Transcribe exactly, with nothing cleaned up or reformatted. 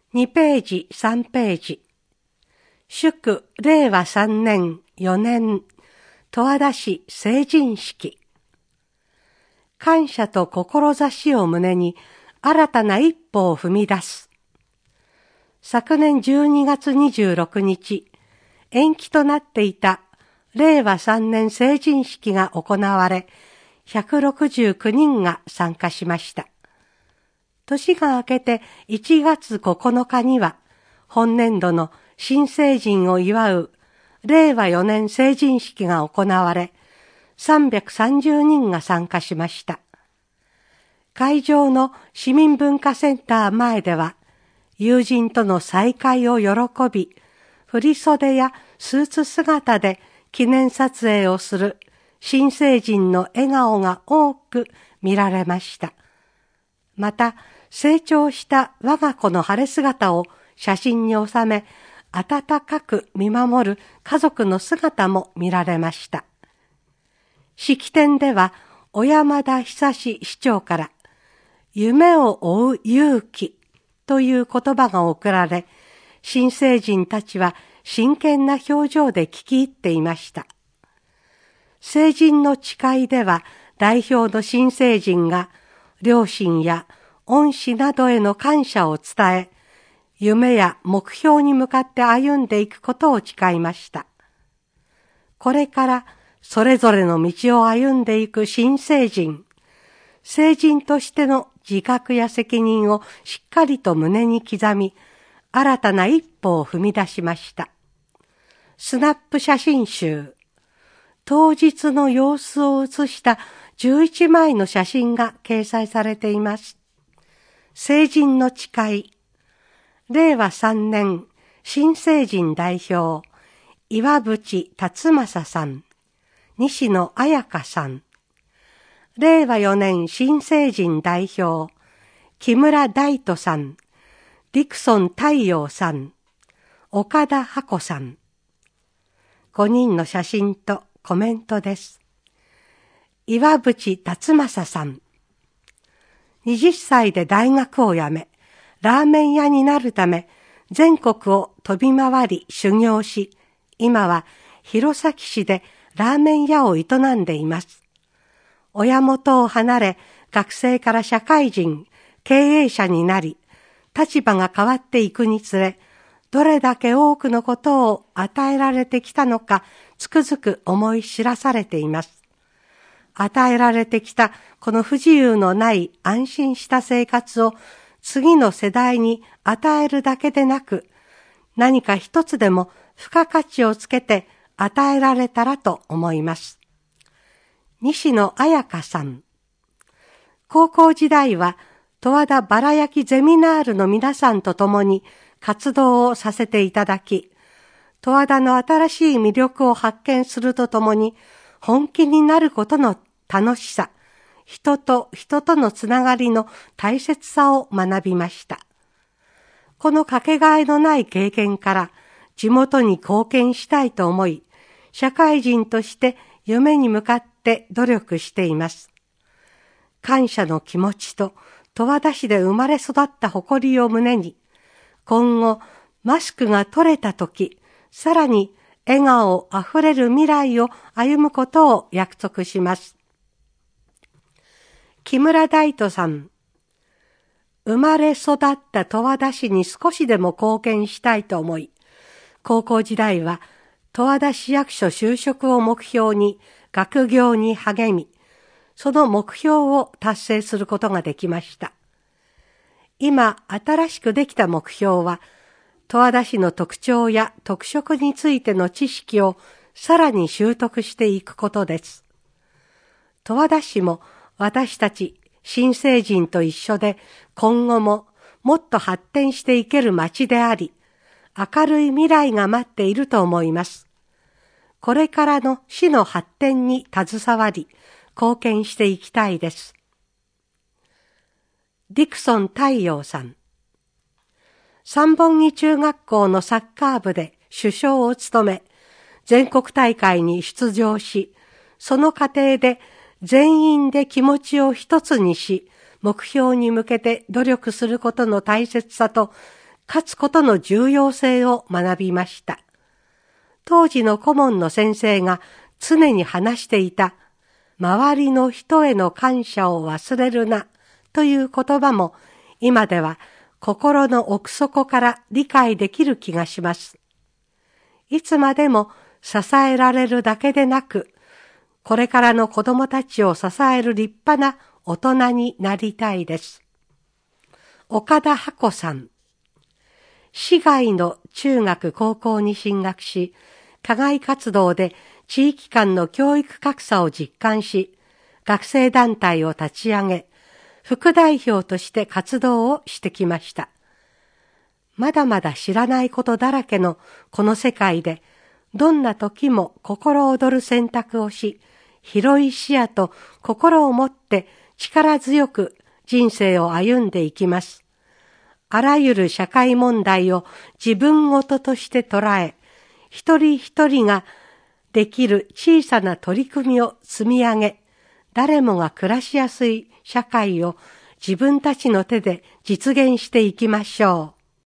にページ、さんページ。祝令和さんねんよねん、十和田市成人式。感謝と志を胸に新たな一歩を踏み出す。昨年じゅうにがつにじゅうろくにち、延期となっていた令和さんねん成人式が行われ、ひゃくろくじゅうきゅうにんが参加しました。年が明けていちがつここのかには、本年度の新成人を祝う令和よねん成人式が行われ、さんびゃくさんじゅうにんが参加しました。会場の市民文化センター前では、友人との再会を喜び、振袖やスーツ姿で記念撮影をする新成人の笑顔が多く見られました。また、成長した我が子の晴れ姿を写真に収め、温かく見守る家族の姿も見られました。式典では、小山田久市長から、夢を追う勇気という言葉が贈られ、新成人たちは真剣な表情で聞き入っていました。成人の誓いでは、代表の新成人が、両親や恩師などへの感謝を伝え、夢や目標に向かって歩んでいくことを誓いました。これからそれぞれの道を歩んでいく新成人、成人としての自覚や責任をしっかりと胸に刻み、新たな一歩を踏み出しました。スナップ写真集、当日の様子を写したじゅういちまいの写真が掲載されています。成人の誓い、令和さんねん新成人代表、岩渕達正さん、西野彩香さん。令和よねん新成人代表、木村大斗さん、ディクソン太陽さん、岡田ハ子さん。ごにんの写真とコメントです。岩渕達正さん。はたちで大学を辞め、ラーメン屋になるため、全国を飛び回り修行し、今は弘前市でラーメン屋を営んでいます。親元を離れ、学生から社会人、経営者になり、立場が変わっていくにつれ、どれだけ多くのことを与えられてきたのか、つくづく思い知らされています。与えられてきたこの不自由のない安心した生活を次の世代に与えるだけでなく、何か一つでも付加価値をつけて与えられたらと思います。西野彩香さん。高校時代は十和田バラ焼きゼミナールの皆さんと共に活動をさせていただき、十和田の新しい魅力を発見するとともに、本気になることの楽しさ、人と人とのつながりの大切さを学びました。このかけがえのない経験から地元に貢献したいと思い、社会人として夢に向かって努力しています。感謝の気持ちと十和田市で生まれ育った誇りを胸に、今後マスクが取れたとき、さらに笑顔あふれる未来を歩むことを約束します。木村大斗さん。生まれ育った十和田市に少しでも貢献したいと思い、高校時代は十和田市役所就職を目標に学業に励み、その目標を達成することができました。今、新しくできた目標は、十和田市の特徴や特色についての知識をさらに習得していくことです。十和田市も私たち新成人と一緒で今後ももっと発展していける街であり、明るい未来が待っていると思います。これからの市の発展に携わり、貢献していきたいです。ディクソン太陽さん。三本木中学校のサッカー部で主将を務め、全国大会に出場し、その過程で全員で気持ちを一つにし、目標に向けて努力することの大切さと、 勝つことの重要性を学びました。当時の顧問の先生が常に話していた、周りの人への感謝を忘れるなという言葉も今では心の奥底から理解できる気がします。いつまでも支えられるだけでなく、これからの子供たちを支える立派な大人になりたいです。岡田波子さん。市外の中学高校に進学し、課外活動で地域間の教育格差を実感し、学生団体を立ち上げ、副代表として活動をしてきました。まだまだ知らないことだらけのこの世界で、どんな時も心躍る選択をし、広い視野と心を持って力強く人生を歩んでいきます。あらゆる社会問題を自分ごととして捉え、一人一人ができる小さな取り組みを積み上げ、誰もが暮らしやすい社会を自分たちの手で実現していきましょう。